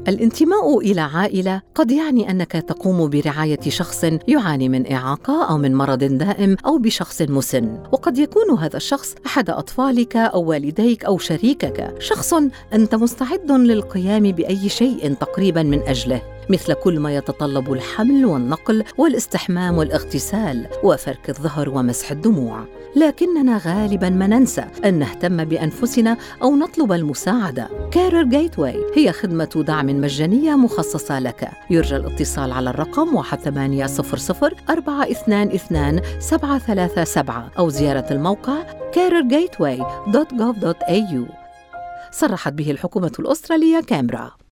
الانتماء إلى عائلة قد يعني أنك تقوم برعاية شخص يعاني من إعاقة أو من مرض دائم أو بشخص مسن، وقد يكون هذا الشخص أحد أطفالك أو والديك أو شريكك، شخص أنت مستعد للقيام بأي شيء تقريباً من أجله، مثل كل ما يتطلب الحمل والنقل والاستحمام والاغتسال وفرك الظهر ومسح الدموع. لكننا غالباً ما ننسى أن نهتم بأنفسنا أو نطلب المساعدة. كارير جيتواي هي خدمة دعم مجانية مخصصة لك. يرجى الاتصال على الرقم 1-800-422-737 أو زيارة الموقع careergateway.gov.au. صرحت به الحكومة الأسترالية كامبرا.